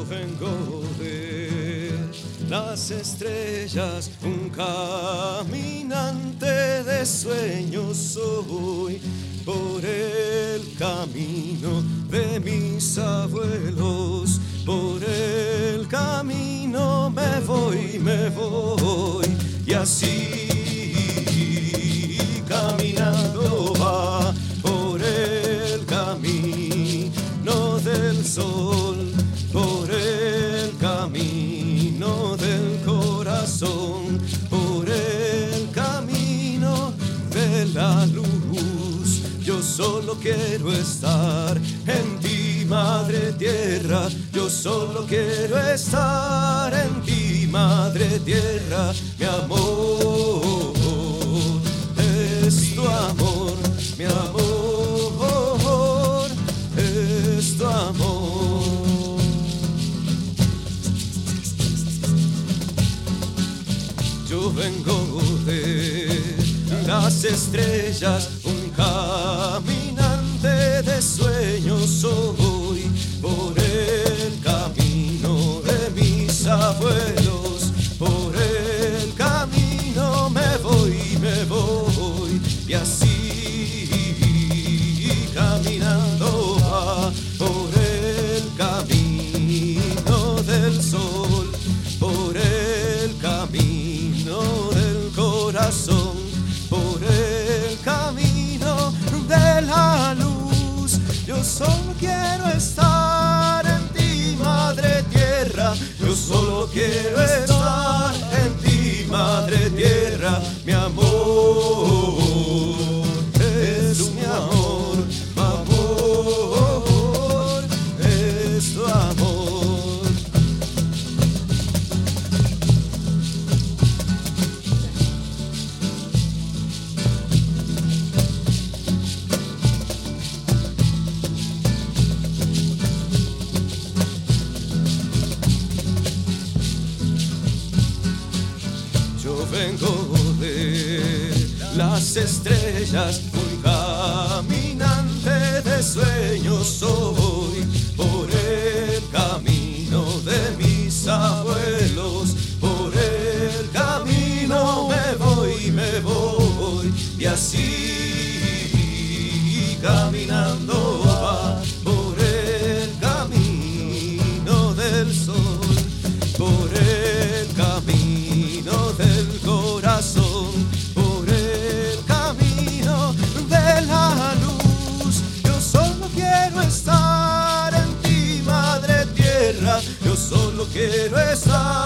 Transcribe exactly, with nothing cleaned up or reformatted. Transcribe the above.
vengo de las estrellas, un caminante de sueños soy, por el camino de mis abuelos, por el camino me voy, me voy, y así caminando va por el camino del sol, por el camino del corazón, por el camino de la luz. Yo solo quiero estar en ti, madre tierra. Yo solo quiero estar en ti, madre tierra. Mi amor es tu amor, mi amor es tu amor. Yo vengo de las estrellas, un caminante de sueños soy, por el camino de mis abuelos, por el camino me voy, me voy, y así caminando va por el camino del sol, por el camino del corazón, por el camino de la luz. Yo solo quiero estar en ti, madre tierra. Yo solo quiero estar en ti, madre tierra. Mi amor es mi amor, mi amor es tu amor. Yo vengo de las estrellas, un caminante de sueños soy, por el camino de mis abuelos, por el camino me voy, me voy, y así caminando va por el camino del sol, por el camino del corazón, por el camino de la luz. Yo solo quiero estar en ti, madre tierra. Yo solo quiero estar